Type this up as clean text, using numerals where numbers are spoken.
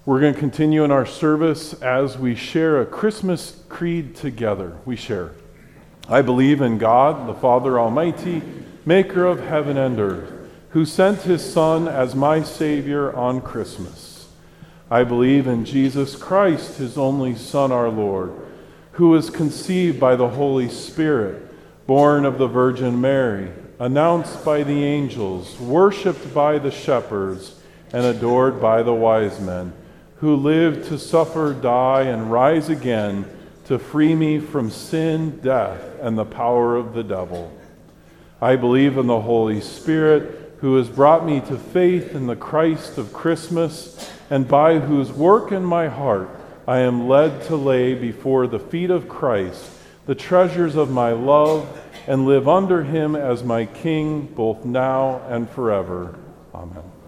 We're going to continue in our service as we share a Christmas creed together. We share, I believe in God, the Father Almighty, maker of heaven and earth, who sent his Son as my Savior on Christmas. I believe in Jesus Christ, his only Son, our Lord, who was conceived by the Holy Spirit, born of the Virgin Mary, announced by the angels, worshipped by the shepherds, and adored by the wise men, who lived to suffer, die, and rise again to free me from sin, death, and the power of the devil. I believe in the Holy Spirit, who has brought me to faith in the Christ of Christmas, and by whose work in my heart I am led to lay before the feet of Christ the treasures of my love, and live under him as my King, both now and forever. Amen.